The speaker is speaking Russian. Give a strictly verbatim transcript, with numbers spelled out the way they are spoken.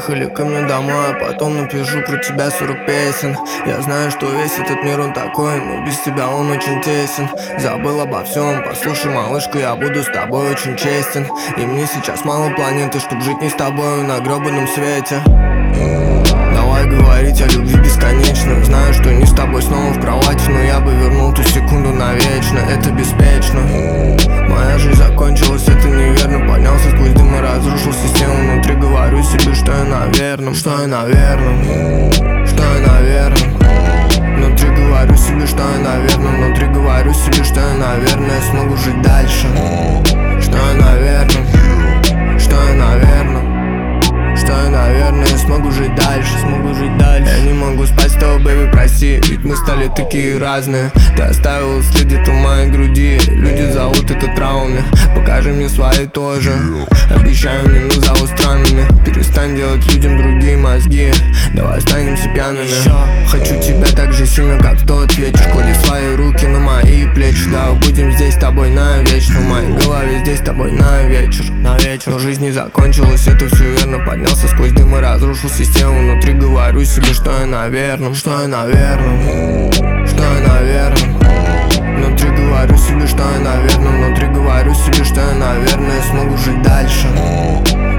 Поехали ко мне домой, а потом напишу про тебя сорок песен. Я знаю, что весь этот мир он такой, но без тебя он очень тесен. Забыл обо всем, послушай, малышка, я буду с тобой очень честен. И мне сейчас мало планеты, чтоб жить не с тобой на гребаном свете. Давай говорить о любви бесконечно. Знаю, что не с тобой снова в кровати, но я бы вернул ту секунду навечно. Это беспечно. Моя жизнь закончилась, это неверно. Поднялся сквозь дым и разрушил систему внутри. Говорю себе, что я на верном, что я на верном, что я на верном. Внутри говорю себе, что я на верном. Внутри говорю себе, что я, наверное, смогу жить дальше. Что я на верном, что я на верном. Что я, наверное, смогу жить дальше, смогу жить дальше. Я не могу спать с тобой, бэби, прости, ведь мы стали такие разные. Ты оставил след где-то в моей груди. Люди зовут это травмами, покажи мне свои тоже. Обещаю, не назову странными. Перестань делать людям другие мозги. Давай останемся пьяными. Еще хочу тебя так же сильно, как в тот вечер. Клади свои руки на мои плечи. Да, будем здесь с тобой навечно. В моей голове здесь с тобой на вечер, на вечер. Но жизнь не закончилась, это все верно. Поднялся сквозь дым и разрушил систему внутри. Говорю себе, что я на верном, что я на верном, что я на верном. Внутри говорю себе, что я на верном. Внутри говорю себе, что я, наверное, смогу жить дальше.